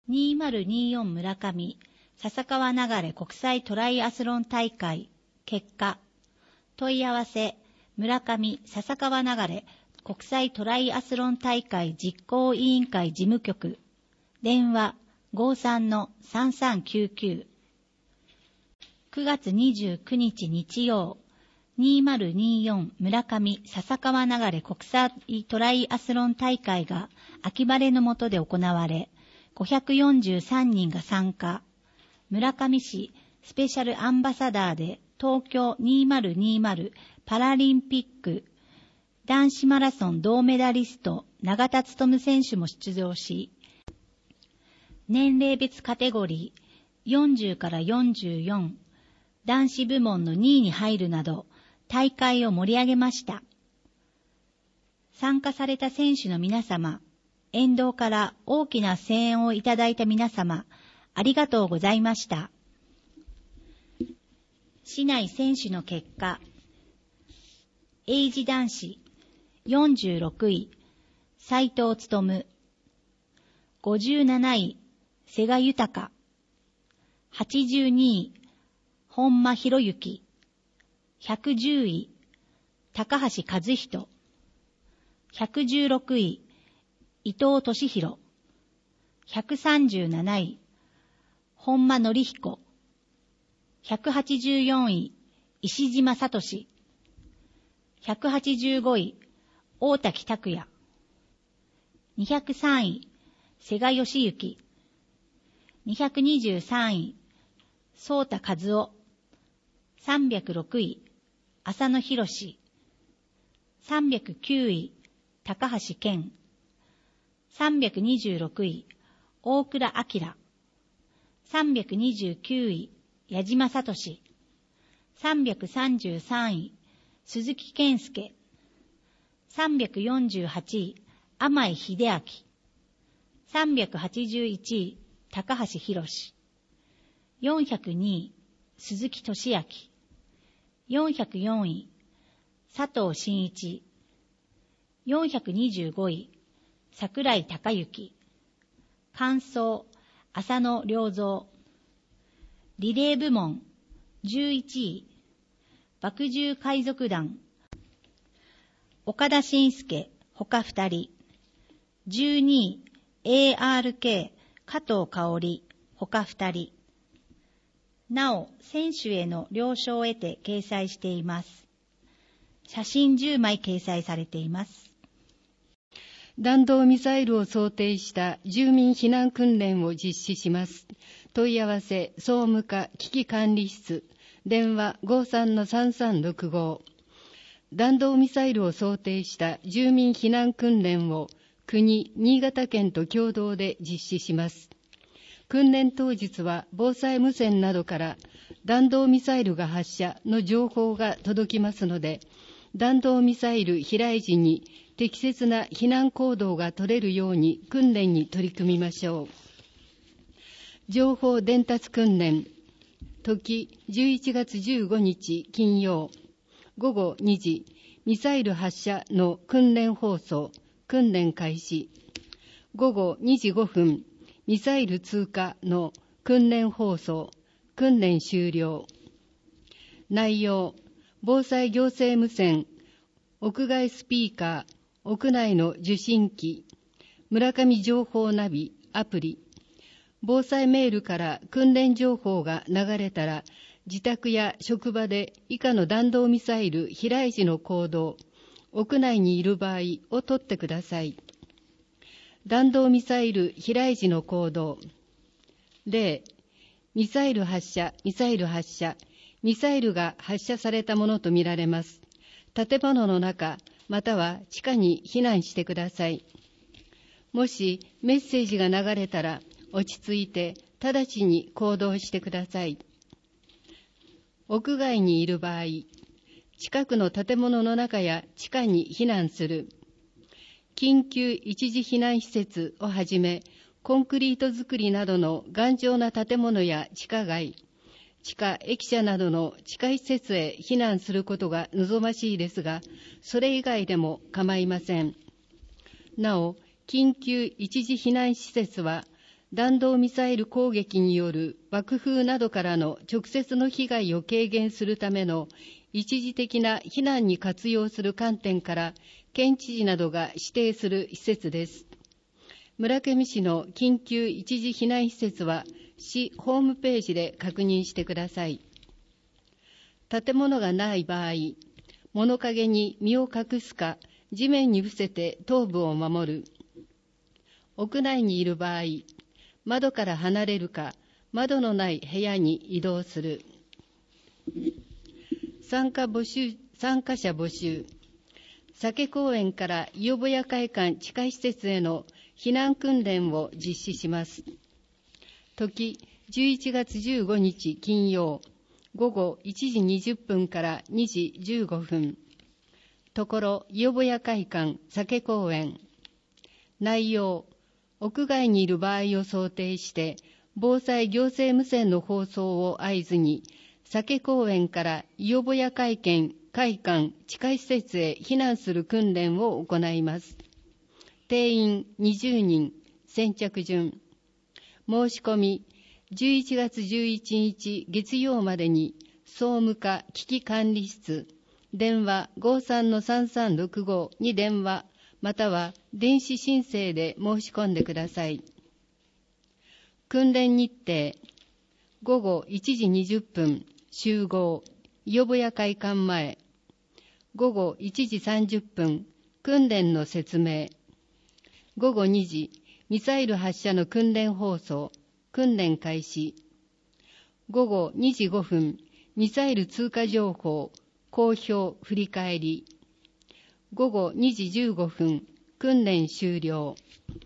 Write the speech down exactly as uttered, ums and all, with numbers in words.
にせんにじゅうよん村上笹川流れ国際トライアスロン大会結果問い合わせ村上笹川流れ国際トライアスロン大会実行委員会事務局電話 ごじゅうさんのさんさんきゅうきゅう くがつにじゅうくにち日曜にせんにじゅうよん村上笹川流れ国際トライアスロン大会が秋晴れの下で行われごひゃくよんじゅうさんにんが参加。村上市スペシャルアンバサダーで東京にせんにじゅうパラリンピック男子マラソン銅メダリスト永田務選手も出場し、年齢別カテゴリーよんじゅうからよんじゅうよん、男子部門のにいに入るなど大会を盛り上げました。参加された選手の皆様、沿道から大きな声援をいただいた皆様、ありがとうございました。市内選手の結果、エイジ男子よんじゅうろくい、斉藤勉、ごじゅうなない、瀬賀豊、はちじゅうにい、本間博之、ひゃくじゅうい、高橋和人、ひゃくじゅうろくい、伊藤俊弘、ひゃくさんじゅうなない、本間則彦、ひゃくはちじゅうよんい、石島聡、ひゃくはちじゅうごい、大滝拓也、にひゃくさんい、瀬賀義行、にひゃくにじゅうさんい、宗田和夫、さんびゃくろくい、浅野博士、さんびゃくきゅうい、高橋健、さんびゃくにじゅうろくい、大倉明、さんびゃくにじゅうきゅうい、矢島聡、さんびゃくさんじゅうさんい、鈴木健介、さんびゃくよんじゅうはちい、甘井秀明、さんびゃくはちじゅういちい、高橋博、よんひゃくにい、鈴木俊明、よんひゃくよんい、佐藤真一、よんひゃくにじゅうごい、桜井孝之、完走、浅野良三、リレー部門、じゅういちい、麦汁海賊団、岡田伸介、他ふたり、じゅうにい、エーアールケー、加藤香織、他ふたり。なお、選手への了承を得て掲載しています。写真じゅうまい掲載されています。 弾道ミサイルを想定した住民避難訓練を実施します。問い合わせ総務課危機管理室電話 ごじゅうさんのさんさんろくご。弾道ミサイルを想定した住民避難訓練を国、新潟県と共同で実施します。訓練当日は防災無線などから弾道ミサイルが発射の情報が届きますので、弾道ミサイル飛来時に適切な避難行動が取れるように訓練に取り組みましょう。情報伝達訓練、時じゅういちがつじゅうごにち金曜、ごごにじ、ミサイル発射の訓練放送、訓練開始。ごごにじごふん、ミサイル通過の訓練放送、訓練終了。内容、防災行政無線、屋外スピーカー、屋内の受信機、村上情報ナビ、アプリ、防災メールから訓練情報が流れたら、自宅や職場で以下の弾道ミサイル飛来時の行動、屋内にいる場合をとってください。弾道ミサイル飛来時の行動。例、ミサイル発射、ミサイル発射、ミサイルが発射されたものとみられます。建物の中、または地下に避難してください。もしメッセージが流れたら、落ち着いて直ちに行動してください。屋外にいる場合、近くの建物の中や地下に避難する。緊急一時避難施設をはじめ、コンクリート造りなどの頑丈な建物や地下街、地下駅舎などの地下施設へ避難することが望ましいですが、それ以外でも構いません。なお、緊急一時避難施設は、 弾道ミサイル攻撃による爆風などからの直接の被害を軽減するための一時的な避難に活用する観点から、県知事などが指定する施設です。村上市の緊急一時避難施設は、市ホームページで確認してください。建物がない場合、物陰に身を隠すか、地面に伏せて頭部を守る。屋内にいる場合、窓から離れるか、窓のない部屋に移動する。参加募集、参加者募集。酒公園から伊予保谷会館地下施設への避難訓練を実施します。時、じゅういちがつじゅうごにち金曜、午後いちじにじゅっぷんからにじじゅうごふん。ところ、伊予保谷会館酒公園。内容、屋外にいる場合を想定して、防災行政無線の放送を合図に、酒公園から伊予保谷会館会館地下施設へ避難する訓練を行います。定員にじゅうにん、先着順。申し込み、じゅういちがつじゅういちにち月曜までに、総務課危機管理室、電話 ごさんのさんさんろくご に電話、または電子申請で申し込んでください。訓練日程、ごごいちじにじゅっぷん、集合、伊予保谷会館前。ごごいちじさんじゅっぷん、訓練の説明。ごごにじ、ミサイル発射の訓練放送、訓練開始。ごごにじごふん、ミサイル通過情報、公表振り返り。ごごにじじゅうごふん、訓練終了。